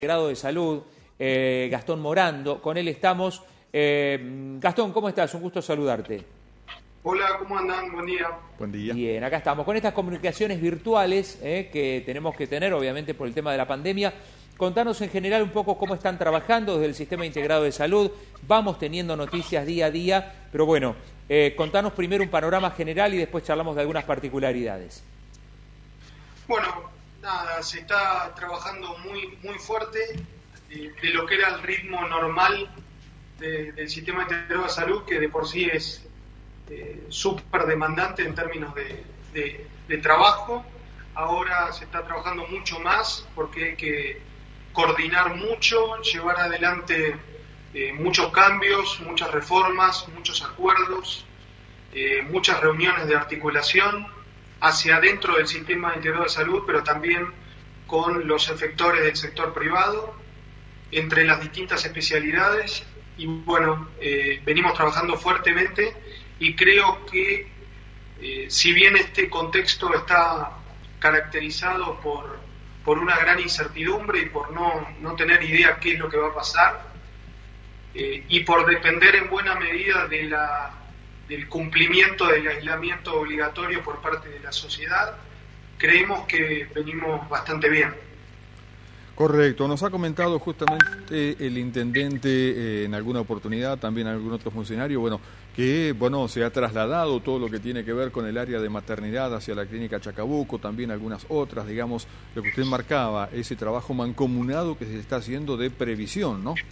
Grado de Salud, Gastón Morando. Con él estamos. Gastón, ¿cómo estás? Un gusto saludarte. Hola, ¿cómo andan? Buen día. Buen día. Bien, acá estamos. Con estas comunicaciones virtuales que tenemos que tener, obviamente, por el tema de la pandemia, contanos en general un poco cómo están trabajando desde el Sistema Integrado de Salud. Vamos teniendo noticias día a día, pero bueno, contanos primero un panorama general y después charlamos de algunas particularidades. Bueno, nada, se está trabajando muy fuerte de lo que era el ritmo normal del Sistema Integrado de Salud, que de por sí es súper demandante en términos de trabajo. Ahora se está trabajando mucho más porque hay que coordinar mucho, llevar adelante muchos cambios, muchas reformas, muchos acuerdos, muchas reuniones de articulación hacia adentro del Sistema Integrado de Salud, pero también con los efectores del sector privado, entre las distintas especialidades. Y bueno, venimos trabajando fuertemente y creo que si bien este contexto está caracterizado por una gran incertidumbre y por no tener idea qué es lo que va a pasar, y por depender en buena medida del cumplimiento del aislamiento obligatorio por parte de la sociedad, creemos que venimos bastante bien. Correcto, nos ha comentado justamente el intendente en alguna oportunidad, también algún otro funcionario, que se ha trasladado todo lo que tiene que ver con el área de maternidad hacia la clínica Chacabuco, también algunas otras, digamos, lo que usted marcaba, ese trabajo mancomunado que se está haciendo de previsión, ¿no?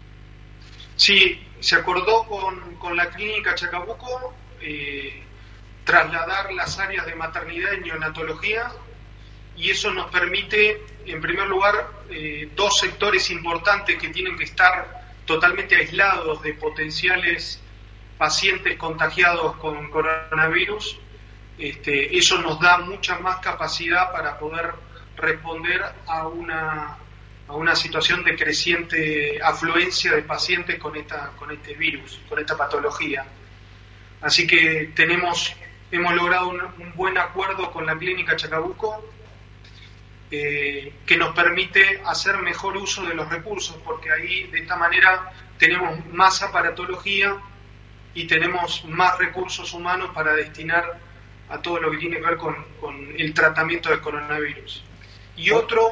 Sí, se acordó con la clínica Chacabuco trasladar las áreas de maternidad y neonatología, y eso nos permite, en primer lugar, dos sectores importantes que tienen que estar totalmente aislados de potenciales pacientes contagiados con coronavirus. Eso nos da mucha más capacidad para poder responder a una situación de creciente afluencia de pacientes con este virus, con esta patología. Así que hemos logrado un buen acuerdo con la clínica Chacabuco, que nos permite hacer mejor uso de los recursos, porque ahí de esta manera tenemos más aparatología y tenemos más recursos humanos para destinar a todo lo que tiene que ver con el tratamiento del coronavirus. Y otro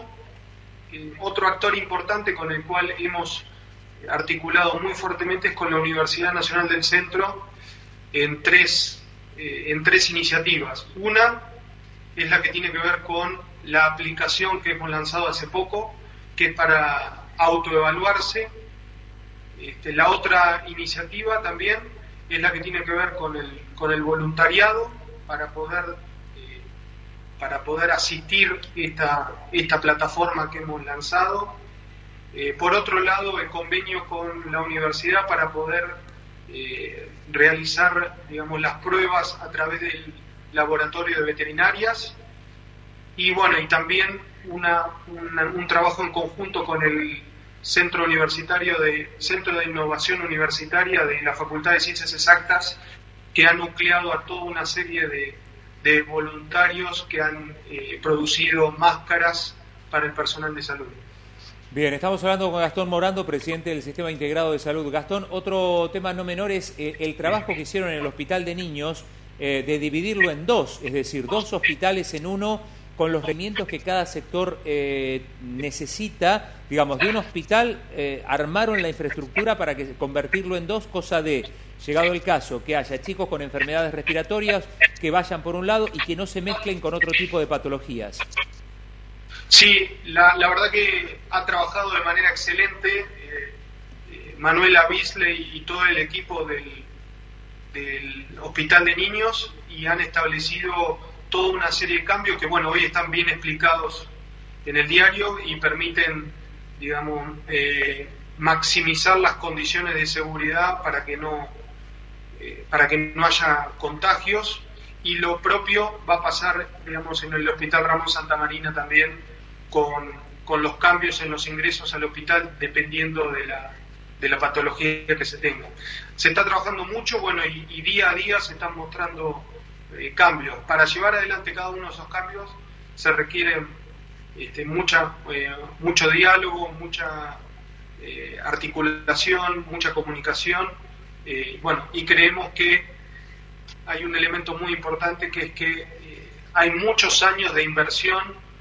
actor importante con el cual hemos articulado muy fuertemente es con la Universidad Nacional del Centro en tres iniciativas. Una es la que tiene que ver con la aplicación que hemos lanzado hace poco, que es para autoevaluarse. La otra iniciativa también es la que tiene que ver con el voluntariado para poder asistir esta plataforma que hemos lanzado. Por otro lado, el convenio con la universidad para poder realizar, las pruebas a través del laboratorio de veterinarias. Y también un trabajo en conjunto con el Centro de Innovación Universitaria de la Facultad de Ciencias Exactas, que ha nucleado a toda una serie de voluntarios que han producido máscaras para el personal de salud. Bien, estamos hablando con Gastón Morando, presidente del Sistema Integrado de Salud. Gastón, otro tema no menor es el trabajo que hicieron en el Hospital de Niños de dividirlo en dos, es decir, dos hospitales en uno, con los requerimientos que cada sector necesita. De un hospital armaron la infraestructura para convertirlo en dos, cosa de, llegado el caso, que haya chicos con enfermedades respiratorias que vayan por un lado y que no se mezclen con otro tipo de patologías. Sí, la verdad que ha trabajado de manera excelente Manuela Bisley y todo el equipo del Hospital de Niños, y han establecido toda una serie de cambios que hoy están bien explicados en el diario y permiten, maximizar las condiciones de seguridad para que no haya contagios. Y lo propio va a pasar, en el Hospital Ramón Santa Marina también, con los cambios en los ingresos al hospital dependiendo de la patología que se tenga. Se está trabajando mucho, y día a día se están mostrando cambios. Para llevar adelante cada uno de esos cambios se requieren mucho diálogo, mucha articulación, mucha comunicación, y creemos que hay un elemento muy importante, que es que hay muchos años de inversión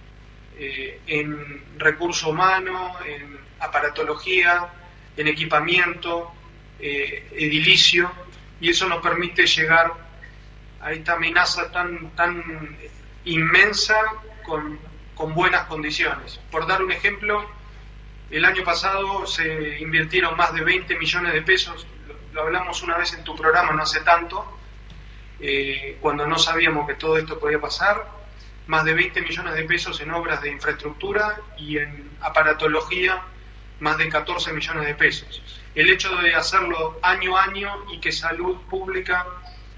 en recurso humano, en aparatología, en equipamiento, edilicio, y eso nos permite llegar a esta amenaza tan inmensa con buenas condiciones. Por dar un ejemplo, el año pasado se invirtieron más de 20 millones de pesos, lo hablamos una vez en tu programa no hace tanto, cuando no sabíamos que todo esto podía pasar, más de 20 millones de pesos en obras de infraestructura y en aparatología más de 14 millones de pesos. El hecho de hacerlo año a año y que salud pública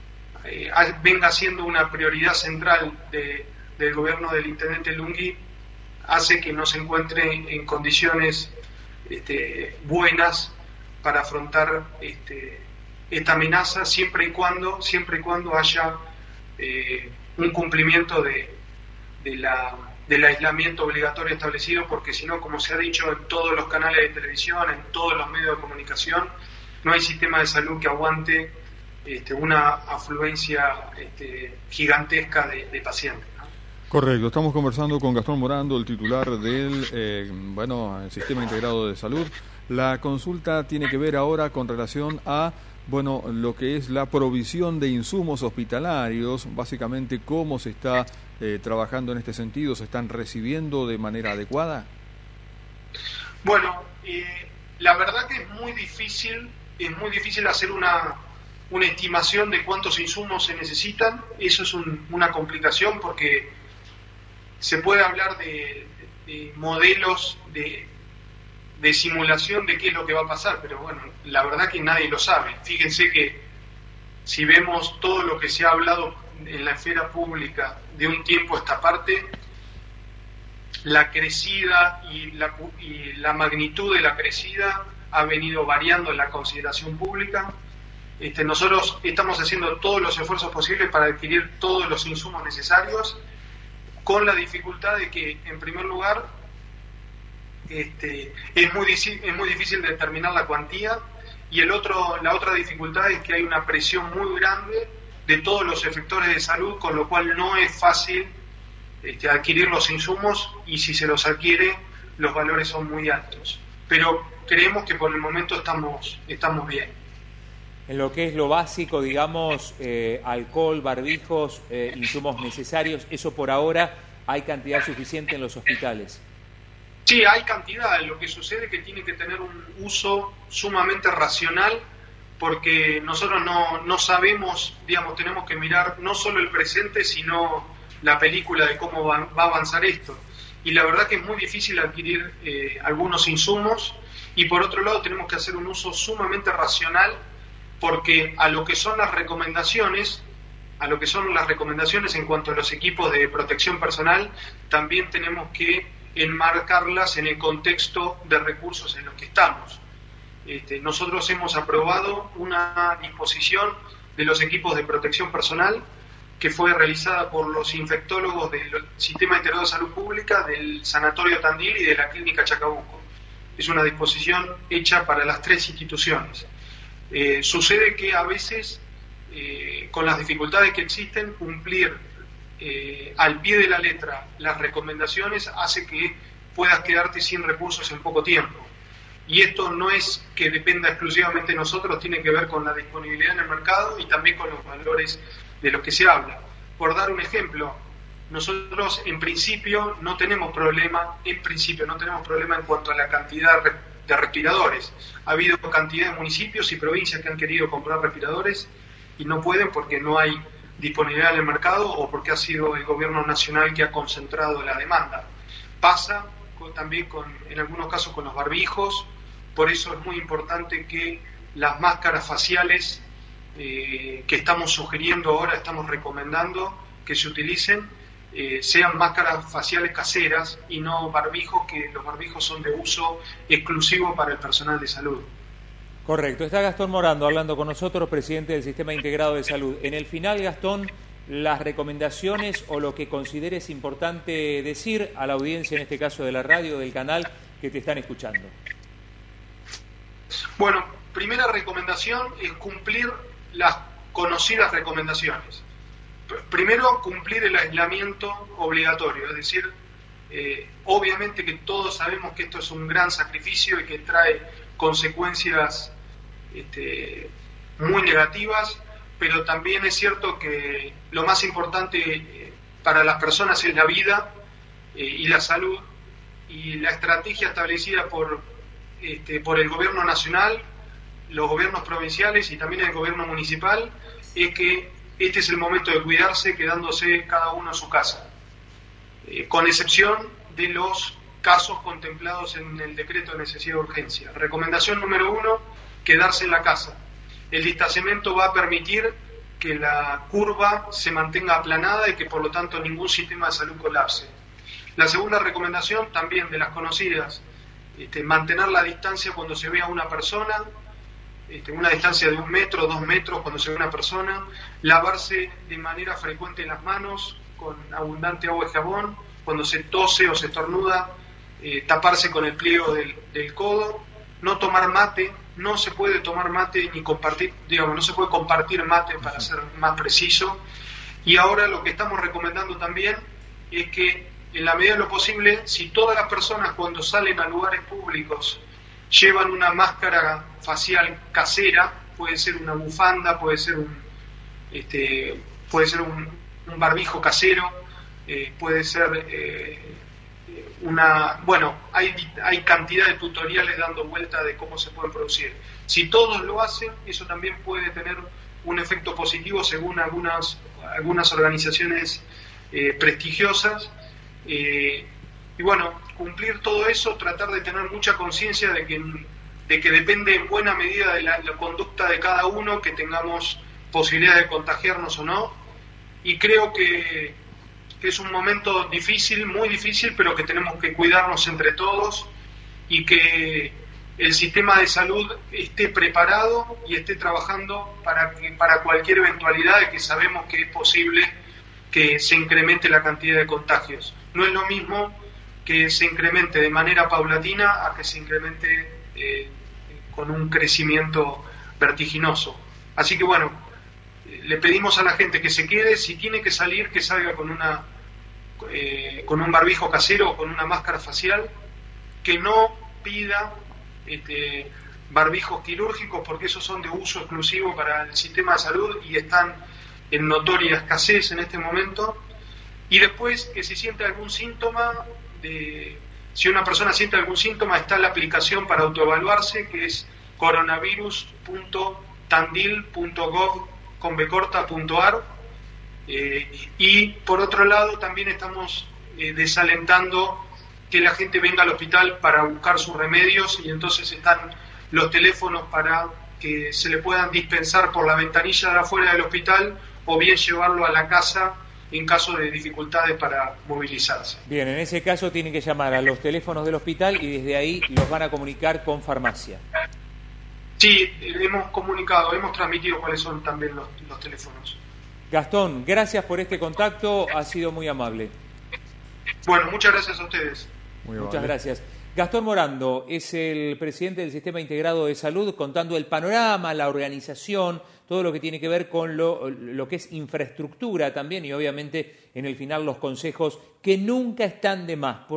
venga siendo una prioridad central del gobierno del intendente Lunghi hace que nos encuentre en condiciones buenas para afrontar esta amenaza, siempre y cuando haya un cumplimiento del aislamiento obligatorio establecido, porque si no, como se ha dicho en todos los canales de televisión, en todos los medios de comunicación, no hay sistema de salud que aguante una afluencia gigantesca de pacientes, ¿no? Correcto, estamos conversando con Gastón Morando, el titular del el Sistema Integrado de Salud. La consulta tiene que ver ahora con relación a lo que es la provisión de insumos hospitalarios, básicamente cómo se está trabajando en este sentido, ¿se están recibiendo de manera adecuada? Bueno, la verdad que es muy difícil hacer una estimación de cuántos insumos se necesitan. Eso es una complicación, porque se puede hablar de modelos de simulación de qué es lo que va a pasar, pero bueno, la verdad que nadie lo sabe. Fíjense que si vemos todo lo que se ha hablado en la esfera pública de un tiempo a esta parte, la crecida y la magnitud de la crecida ha venido variando en la consideración pública. Nosotros estamos haciendo todos los esfuerzos posibles para adquirir todos los insumos necesarios, con la dificultad de que, en primer lugar, es muy difícil determinar la cuantía, y la otra dificultad es que hay una presión muy grande de todos los efectores de salud, con lo cual no es fácil adquirir los insumos, y si se los adquiere los valores son muy altos, pero creemos que por el momento estamos bien. En lo que es lo básico, digamos, alcohol, barbijos, insumos necesarios, eso por ahora hay cantidad suficiente en los hospitales. Sí, hay cantidad. Lo que sucede es que tiene que tener un uso sumamente racional, porque nosotros no sabemos, digamos, tenemos que mirar no solo el presente, sino la película de cómo va a avanzar esto. Y la verdad que es muy difícil adquirir algunos insumos, y por otro lado tenemos que hacer un uso sumamente racional, porque a lo que son las recomendaciones en cuanto a los equipos de protección personal, también tenemos que enmarcarlas en el contexto de recursos en los que estamos. Nosotros hemos aprobado una disposición de los equipos de protección personal que fue realizada por los infectólogos del Sistema Integrado de Salud Pública, del Sanatorio Tandil y de la Clínica Chacabuco. Es una disposición hecha para las tres instituciones. Sucede que a veces, con las dificultades que existen, cumplir al pie de la letra las recomendaciones hace que puedas quedarte sin recursos en poco tiempo. Y esto no es que dependa exclusivamente de nosotros, tiene que ver con la disponibilidad en el mercado y también con los valores de los que se habla. Por dar un ejemplo, nosotros en principio no tenemos problema en cuanto a la cantidad de respiradores. Ha habido cantidad de municipios y provincias que han querido comprar respiradores y no pueden porque no hay disponibilidad en el mercado o porque ha sido el gobierno nacional que ha concentrado la demanda. Pasa también en algunos casos con los barbijos. Por eso es muy importante que las máscaras faciales que estamos sugiriendo ahora, estamos recomendando que se utilicen, sean máscaras faciales caseras y no barbijos, que los barbijos son de uso exclusivo para el personal de salud. Correcto. Está Gastón Morando hablando con nosotros, presidente del Sistema Integrado de Salud. En el final, Gastón, las recomendaciones o lo que consideres importante decir a la audiencia, en este caso de la radio, del canal, que te están escuchando. Bueno, primera recomendación es cumplir las conocidas recomendaciones. Primero, cumplir el aislamiento obligatorio, es decir, obviamente que todos sabemos que esto es un gran sacrificio y que trae consecuencias muy negativas, pero también es cierto que lo más importante para las personas es la vida y la salud, y la estrategia establecida por el gobierno nacional, los gobiernos provinciales y también el gobierno municipal es que este es el momento de cuidarse quedándose cada uno en su casa, con excepción de los casos contemplados en el decreto de necesidad de urgencia. Recomendación número 1, quedarse en la casa. El distanciamiento va a permitir que la curva se mantenga aplanada y que por lo tanto ningún sistema de salud colapse. La segunda recomendación, también de las conocidas, mantener la distancia cuando se ve a una persona, una distancia de 1 metro, 2 metros cuando se ve a una persona, lavarse de manera frecuente las manos con abundante agua y jabón, cuando se tose o se estornuda, taparse con el pliego del codo, no tomar mate, no se puede tomar mate ni compartir, no se puede compartir mate para ser más preciso, y ahora lo que estamos recomendando también es que en la medida de lo posible, si todas las personas cuando salen a lugares públicos llevan una máscara facial casera, puede ser una bufanda, puede ser un barbijo casero, puede ser hay cantidad de tutoriales dando vuelta de cómo se pueden producir. Si todos lo hacen, eso también puede tener un efecto positivo según algunas organizaciones prestigiosas. Y bueno, cumplir todo eso, tratar de tener mucha conciencia de que depende en buena medida de la conducta de cada uno que tengamos posibilidad de contagiarnos o no, y creo que es un momento difícil, muy difícil, pero que tenemos que cuidarnos entre todos y que el sistema de salud esté preparado y esté trabajando para cualquier eventualidad de que sabemos que es posible que se incremente la cantidad de contagios. No es lo mismo que se incremente de manera paulatina a que se incremente con un crecimiento vertiginoso. Así que bueno, le pedimos a la gente que se quede, si tiene que salir, que salga con un barbijo casero o con una máscara facial, que no pida barbijos quirúrgicos, porque esos son de uso exclusivo para el sistema de salud y están en notoria escasez en este momento. Y después, que si siente algún síntoma, si una persona siente algún síntoma, está la aplicación para autoevaluarse, que es coronavirus.tandil.gov.ar. Y por otro lado, también estamos desalentando que la gente venga al hospital para buscar sus remedios, y entonces están los teléfonos para que se le puedan dispensar por la ventanilla de afuera del hospital o bien llevarlo a la casa en caso de dificultades para movilizarse. Bien, en ese caso tienen que llamar a los teléfonos del hospital y desde ahí los van a comunicar con farmacia. Sí, hemos transmitido cuáles son también los teléfonos. Gastón, gracias por este contacto, ha sido muy amable. Bueno, muchas gracias a ustedes. Muchas gracias. Gastón Morando es el presidente del Sistema Integrado de Salud, contando el panorama, la organización, todo lo que tiene que ver con lo que es infraestructura también, y obviamente en el final los consejos que nunca están de más.